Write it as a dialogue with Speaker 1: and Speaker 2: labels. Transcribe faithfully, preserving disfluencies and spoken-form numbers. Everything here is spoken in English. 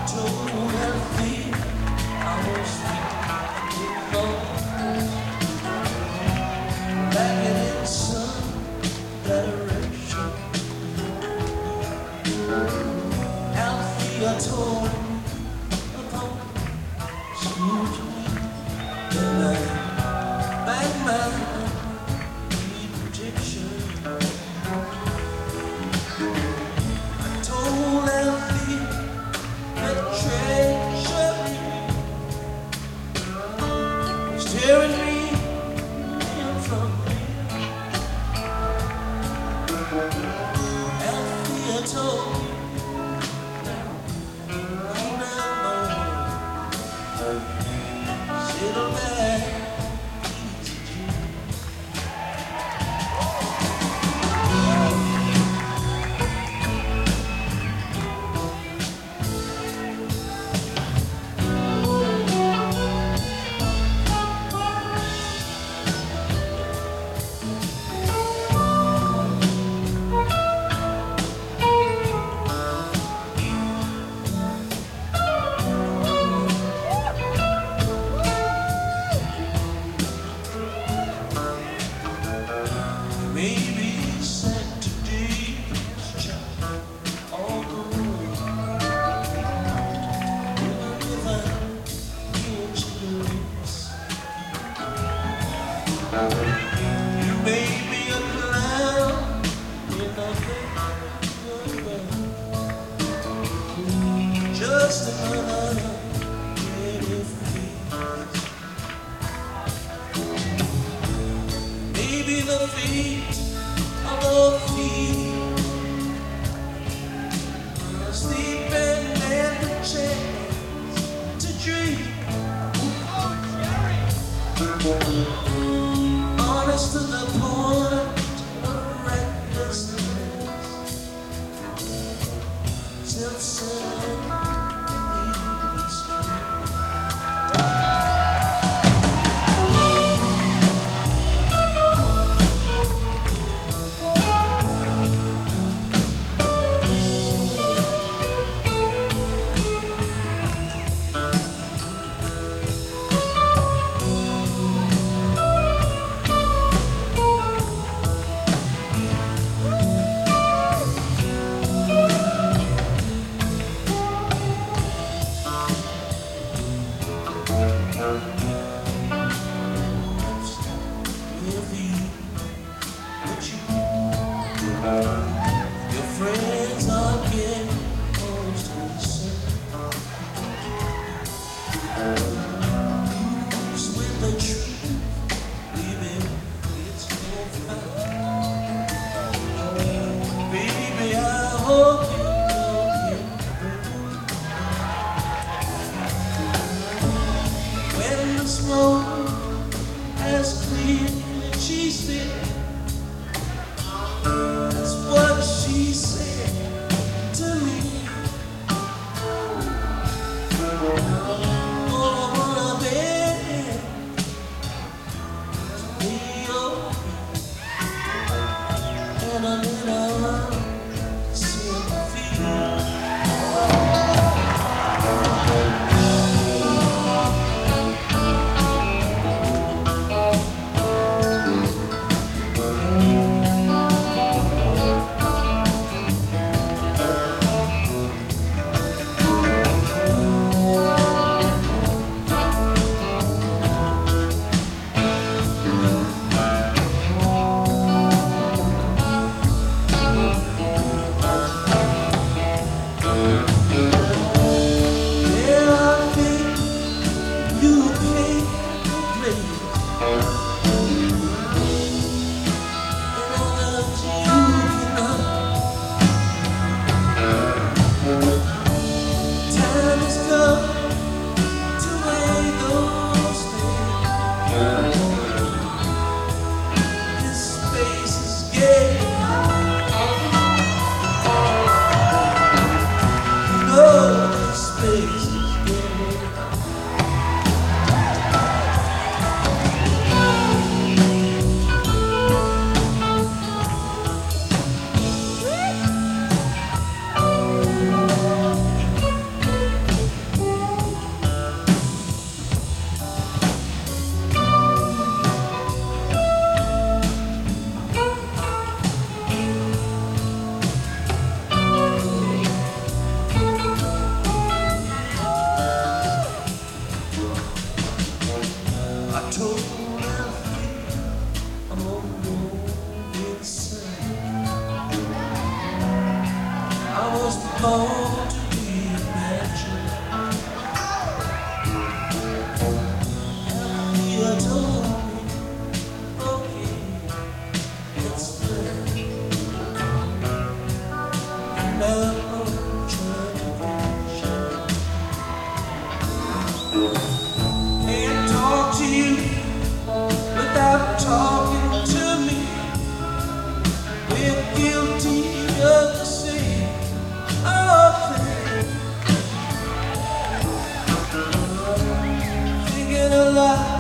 Speaker 1: told healthy I was feeling low, lacking in some direction. Althea told upon smooth wind, back my protection. I told Althea that treasure staring me in from here. Althea told me Sit back. Maybe Saturday's child, although if I catch the lips, you may be a clown in a paper, just another pretty face. Maybe the feet of a feet, sleeping and the chance to dream. Honest to the point of recklessness, self-centered. Your friends are getting close to the sun. Who's with the truth? Baby, it's no fun. Baby, I hope you don't get when the smoke has cleared, she said. That's what she said to me. Oh, I wanna beg to be your and a little sympathy. Can't talk to you without talking to me. We're guilty of the same old thing. Thinking a lot